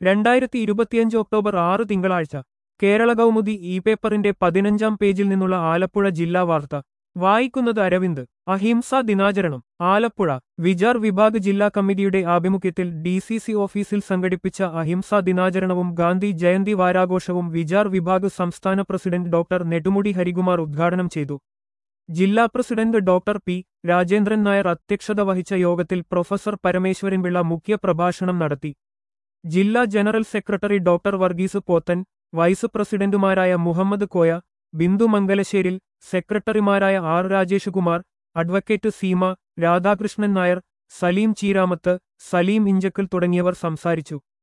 2025 October 6 തിങ്കളാഴ്ച കേരള കൗമുദി ഈ പേപ്പറിന്റെ 15-ാം പേജിൽ നിന്നുള്ള ആലപ്പുഴ ജില്ലാ വാർത്ത വായിക്കുന്നത് അരവിന്ദ്. അഹിംസാ ദിനാചരണം ആലപ്പുഴ. വിചാർ വിഭാഗ് ജില്ലാ കമ്മിറ്റിയുടെ ആഭിമുഖ്യത്തിൽ DCC ഓഫീസിൽ സംഘടിപ്പിച്ച അഹിംസാ ദിനാചരണവും ഗാന്ധി ജയന്തി വാരാഘോഷവും വിചാർ വിഭാഗ് സംസ്ഥാന പ്രസിഡന്റ് ഡോക്ടർ നെടുമുടി ഹരികുമാർ ഉദ്ഘാടനം ചെയ്തു. ജില്ലാ president doctor P. Rajendran Nair അധ്യക്ഷത വഹിച്ച യോഗത്തിൽ പ്രൊഫസർ പരമേശ്വരൻപിള്ള മുഖ്യ പ്രഭാഷണം നടത്തി. ജില്ലാ general secretary doctor Varghese Pothen, vice പ്രസിഡന്റുമാരായ മുഹമ്മദ് കോയ, ബിന്ദു മംഗലശ്ശേരിൽ, സെക്രട്ടറിമാരായ ആർ രാജേഷുകുമാർ, അഡ്വക്കേറ്റ് സീമ, രാധാകൃഷ്ണൻ നായർ, സലീം ചീരാമത്ത്, സലീം ഇഞ്ചക്കൽ തുടങ്ങിയവർ സംസാരിച്ചു.